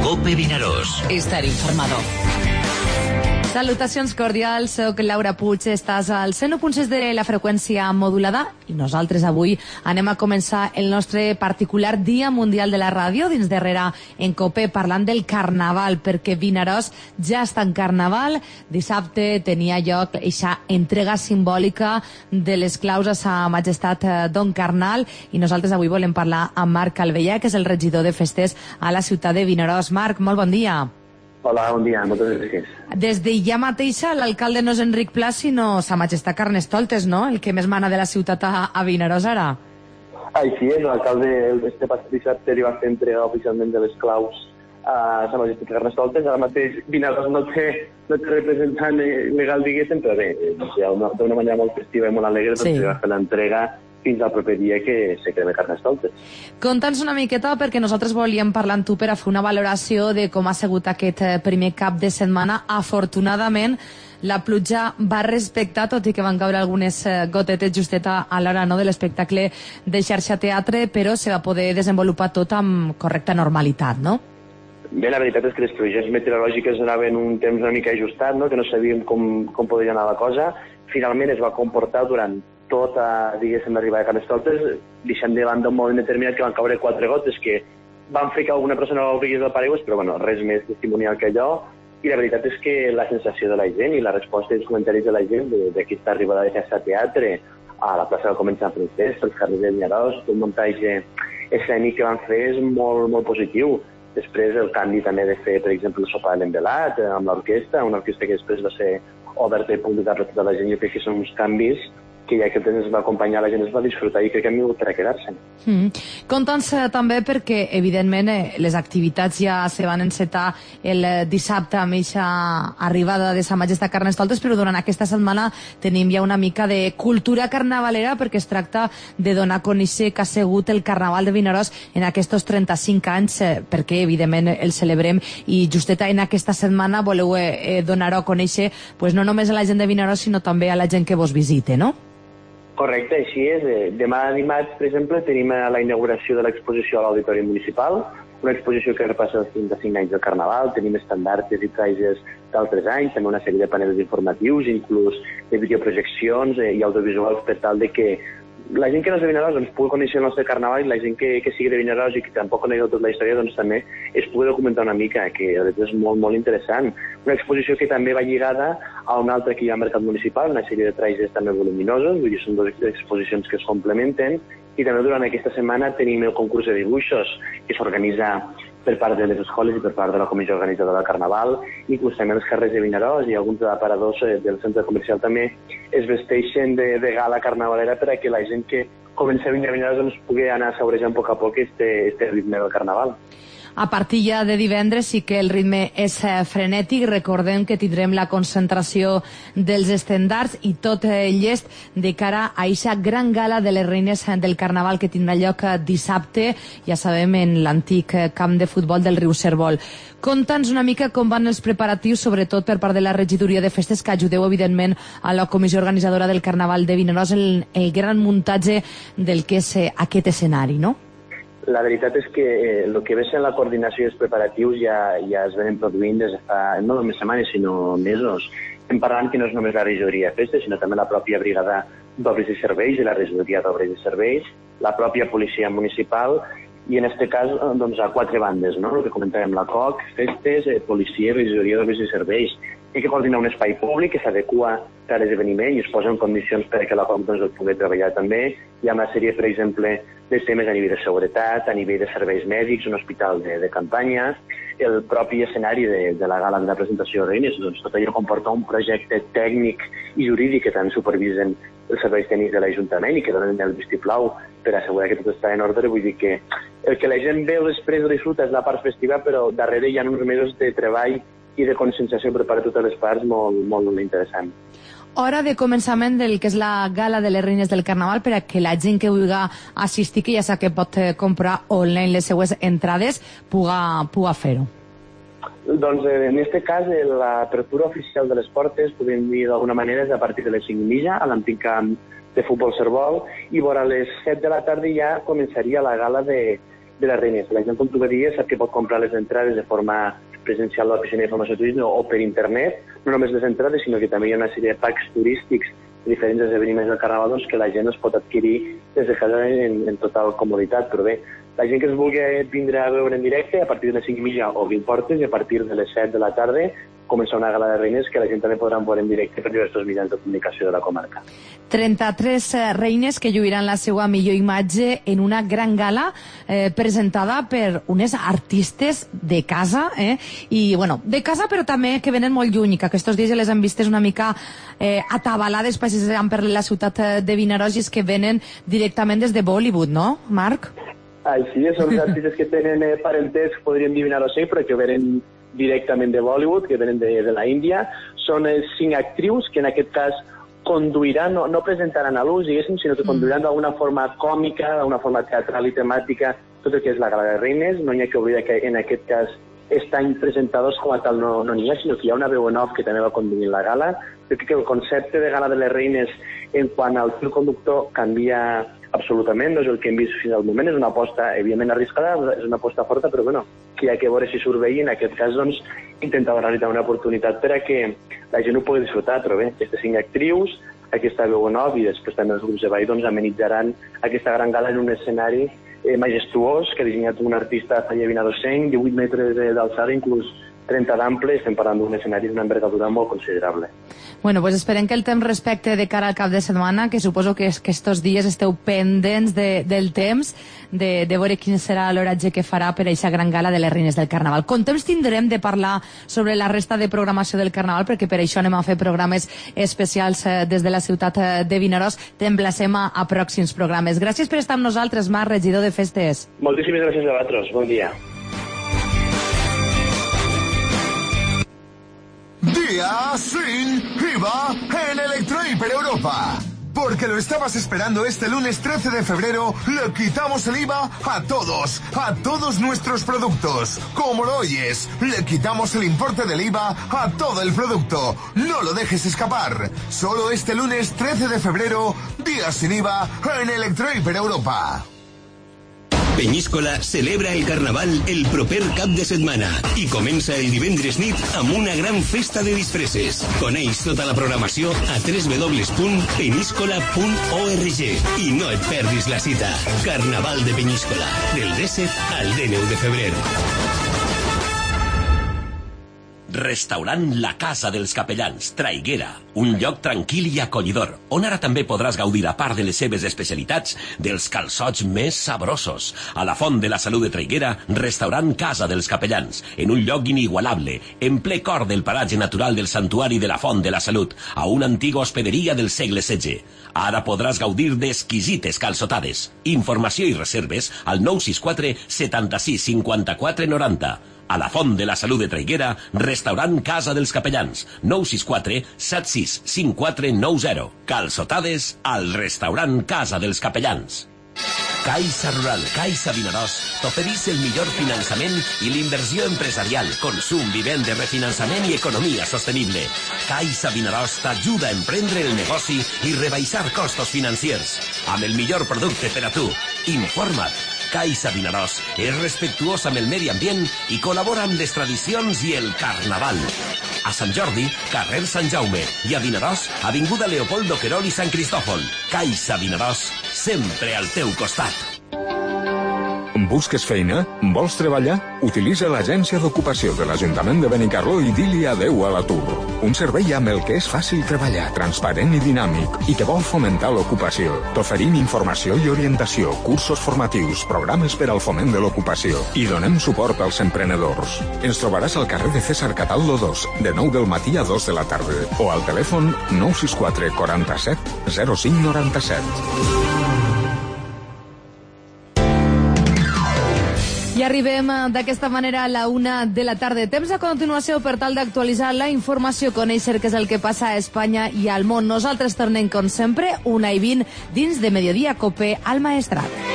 COPE Vinaròs. Estar informado. Salutacions cordials, soc Laura Puig, estàs al 101.6 de la freqüència modulada i nosaltres avui anem a començar el nostre particular Dia Mundial de la Ràdio dins darrere en COPE parlant del Carnaval, perquè Vinaròs ja està en Carnaval. Dissabte tenia lloc aquesta entrega simbòlica de les claus a Sa Majestat Don Carnal i nosaltres avui volem parlar amb Marc Calvellà, que és el regidor de festes a la ciutat de Vinaròs. Marc, molt bon dia. Hola, bon dia, moltes gràcies. Des d'ella mateixa, l'alcalde no és Enric Pla, sinó Sa Majestat Carnestoltes, no? El que més mana de la ciutat a Vinaròs ara. Així és, l'alcalde este passat dissabte li va fer entrega oficialment de les claus a Sa Majestat Carnestoltes. Ara mateix Vinaròs no té representant legal, diguéssim, però bé, d'una manera molt festiva i molt alegre, doncs li va fer l'entrega fins al proper dia que se crema Carnestoltes. Conta'ns una miqueta, perquè nosaltres volíem parlar amb tu per a fer una valoració de com ha sigut aquest primer cap de setmana. Afortunadament, la pluja va respectar, tot i que van caure algunes gotetes justeta a l'hora de l'espectacle de Xarxa Teatre, però se va poder desenvolupar tot amb correcta normalitat, no? Bé, la veritat és que les previsions meteorològiques anaven un temps una mica ajustat, no? Que no sabíem com podria anar la cosa. Finalment es va comportar durant tota, diguéssim, l'arribada de Carnestoltes, deixant de banda un moment determinat que van caure 4 gotes que van fer que alguna persona obrís el paraigües, però bueno, res més testimonial que allò. I la veritat és que la sensació de la gent i la resposta i els comentaris de la gent d'aquesta arribada de Xarxa Teatre a la plaça del Comerç Sant Francesc, als carrers de Vinaròs, tot el muntatge escènic que van fer és molt, molt positiu. Després el canvi també de fer, per exemple, el sopar de l'envelat amb l'orquestra, una orquestra que després va ser oberta i publicada per tota la gent. Jo crec que són uns canvis que ja que ens va acompanyar, la gent es va disfrutar i crec que han vingut per a quedar-se. Conta'ns també perquè, evidentment, les activitats ja se van encetar el dissabte amb aquesta arribada de Sa Majestat Carnestoltes, però durant aquesta setmana tenim ja una mica de cultura carnavalera, perquè es tracta de donar a conèixer que ha sigut el Carnaval de Vinaròs en aquests 35 anys, perquè, evidentment, el celebrem, i justeta en aquesta setmana voleu donar-ho a conèixer no només a la gent de Vinaròs, sinó també a la gent que vos visite, no? Correcte, així és. Demà dimarts, per exemple, tenim la inauguració de l'exposició a l'Auditori Municipal, una exposició que repassa els 35 anys del Carnaval. Tenim estandartes i trajes d'altres anys, també una sèrie de panels informatius, inclús de videoprojeccions i audiovisuals, per tal de que la gent que no és de Vinaròs pugui conèixer el nostre Carnaval, i la gent que sigui de Vinaròs i que tampoc conegui tota la història també es pugui documentar una mica, que és molt, molt interessant. Una exposició que també va lligada a una altra que hi ha al Mercat Municipal, una sèrie de trajes també voluminosos, vull dir, són dues exposicions que es complementen, i també durant aquesta setmana tenim el concurs de dibuixos que s'organitza per part de les escoles i per part de la comissió organitzadora del Carnaval. Inclús també els carrers de Vinaròs i alguns aparadors del centre comercial també es vesteixen de gala carnavalera per a que la gent que comença a venir a Vinaròs pugui anar saborejant a poc a poc este ritme del Carnaval. A partir ja de divendres sí que el ritme és frenètic. Recordem que tindrem la concentració dels estendards i tot llest de cara a aquesta gran gala de les reines del Carnaval que tindrà lloc dissabte, ja sabem, en l'antic camp de futbol del riu Cérvol. Conta'ns una mica com van els preparatius, sobretot per part de la regidoria de festes, que ajudeu, evidentment, a la comissió organitzadora del Carnaval de Vinaròs el gran muntatge del que és aquest escenari, no? La veritat és que el que ve sent la coordinació i els preparatius ja es venen produint des de fa no només setmanes, sinó mesos. Estem parlant que no és només la regidoria de festes, sinó també la pròpia brigada d'obres i serveis i la regidoria d'obres i serveis, la pròpia policia municipal, i en aquest cas doncs, a 4 bandes, no? El que comentàvem, la COC, festes, policia, regidoria d'obres i serveis. Hi ha que coordinar un espai públic que s'adequa a l'esdeveniment i es posa en condicions perquè la COC el pugui treballar també. Hi ha una sèrie, per exemple, de temes a nivell de seguretat, a nivell de serveis mèdics, un hospital de campanya, el propi escenari de la gala de la presentació de reines. Doncs tot allò comporta un projecte tècnic i jurídic que tant supervisen els serveis tècnics de l'Ajuntament i que donen el vistiplau per assegurar que tot està en ordre. Vull dir que el que la gent veu després de disfruta és la part festiva, però darrere hi ha uns mesos de treball i de conscienciació per part de totes les parts molt, molt interessant. Hora de començament del que és la gala de les reines del Carnaval per a que la gent que vulgui assistir, que ja sap que pot comprar online les seues entrades, puga fer-ho. Doncs en aquest cas l'apertura oficial de les portes, podem dir d'alguna manera, és a partir de les 5:30 a l'antic camp de futbol Cérvol, i vora les 7 de la tarda ja començaria la gala de de les reines. La gent, com tu deies, sap que pot comprar les entrades de forma presencial a l'Oficina d'Informació Turisme o per internet, no només les entrades, sinó que també hi ha una sèrie de packs turístics de diferents esdeveniments del Carnaval doncs, que la gent es pot adquirir des de casa en total comoditat. Però bé, la gent que es vulgui vindre a veure en directe, a partir de les 5:30 obrim portes i a partir de les 7 de la tarda comença una gala de reines que la gent també podrà veure en directe per diversos mitjans de comunicació de la comarca. 33 reines que lluiran la seva millor imatge en una gran gala presentada per unes artistes de casa, i bueno, de casa però també que venen molt lluny, que aquests dies les hem vistes una mica atabalades passejant per la ciutat de Vinaròs, i és que venen directament des de Bollywood, no, Marc? Així és, són artistes que tenen parentesc, podríem dir vinaròssenc, però que venen directament de Bollywood, que venen de la Índia. Són 5 actrius que en aquest cas conduiran, no presentaran a l'ús, diguéssim, sinó que conduiran d'alguna forma còmica, d'alguna forma teatral i temàtica, tot el que és la Gala de Reines. No hi ha que oblidar que en aquest cas estan presentadors com a tal no n'hi ha, sinó que hi ha una veu en off que també va conduir la gala. Jo crec que el concepte de Gala de les Reines en quant al fil conductor canvia absolutament, no és el que hem vist fins al moment, és una aposta evidentment arriscada, és una aposta forta, però bueno, que hi ha que veure si surt bé, i en aquest cas doncs intentar donar-li una oportunitat per a que la gent ho pugui disfrutar. Però bé, aquestes 5 actrius, aquesta veu en off i després també els grups de ball doncs amenitzaran aquesta gran gala en un escenari majestuós que ha dissenyat un artista Falle Vinaròssenc, 18 metres d'alçada, inclús 30 d'ample. Estem parlant d'un escenari d'una envergadura molt considerable. Bueno, pues esperem que el temps respecte de cara al cap de setmana, que suposo que estos dies esteu pendents del temps, de veure quin serà l'horatge que farà per a aquesta gran gala de les Reines del Carnaval. Com temps tindrem de parlar sobre la resta de programació del Carnaval, perquè per això anem a fer programes especials des de la ciutat de Vinaròs. T'emplacem a pròxims programes. Gràcies per estar amb nosaltres, Marc, regidor de Festes. Moltíssimes gràcies a vosaltres. Bon dia. Día sin IVA en Electrohiper Europa. Porque lo estabas esperando, este lunes 13 de febrero le quitamos el IVA a todos nuestros productos. Como lo oyes, le quitamos el importe del IVA a todo el producto. No lo dejes escapar. Solo este lunes 13 de febrero, día sin IVA en Electrohiper Europa. Peñíscola celebra el Carnaval el proper cap de setmana i comença el divendres nit amb una gran festa de disfresses. Coneix tota la programació a www.peníscola.org i no et perdis la cita. Carnaval de Peñíscola, del 17 al 19 de febrer. Restaurant La Casa dels Capellans, Traiguera, un lloc tranquil i acollidor, on ara també podràs gaudir, a part de les seves especialitats, dels calçots més sabrosos. A la Font de la Salut de Traiguera, restaurant Casa dels Capellans, en un lloc inigualable, en ple cor del paratge natural del Santuari de la Font de la Salut, a una antiga hospederia del segle XVI. Ara podràs gaudir d'exquisites calçotades. Informació i reserves al 964 76 54 90. A la Font de la Salut de Traiguera, restaurant Casa dels Capellans, 964 76 54 90. Calçotades al restaurant Casa dels Capellans. Caixa Rural, Caixa Vinaròs, t'oferís el millor finançament i l'inversió empresarial, consum, vivenda, refinançament i economia sostenible. Caixa Vinaròs t'ajuda a emprendre el negoci i rebaixar costos financiers. Amb el millor producte per a tu. Informa't. Caixa Vinaròs és respectuós amb el medi ambient i col·labora amb les tradicions i el Carnaval. A Sant Jordi, carrer Sant Jaume, i a Vinaròs, avinguda Leopoldo Querol i Sant Cristòfol. Caixa Vinaròs, sempre al teu costat. Busques feina? Vols treballar? Utilitza l'agència d'ocupació de l'Ajuntament de Benicarló i di-li adeu a l'atur. Un servei amb el que és fàcil treballar, transparent i dinàmic, i que vol fomentar l'ocupació. T'oferim informació i orientació, cursos formatius, programes per al foment de l'ocupació, i donem suport als emprenedors. Ens trobaràs al carrer de César Cataldo 2, de 9 del matí a 2 de la tarda, o al telèfon 964 47 05 97. I arribem d'aquesta manera a la 1 de la tarda. Temps a continuació per tal d'actualitzar la informació, conèixer què és el que passa a Espanya i al món. Nosaltres tornem, com sempre, 1:20 dins de Mediodía Cope al Maestrat.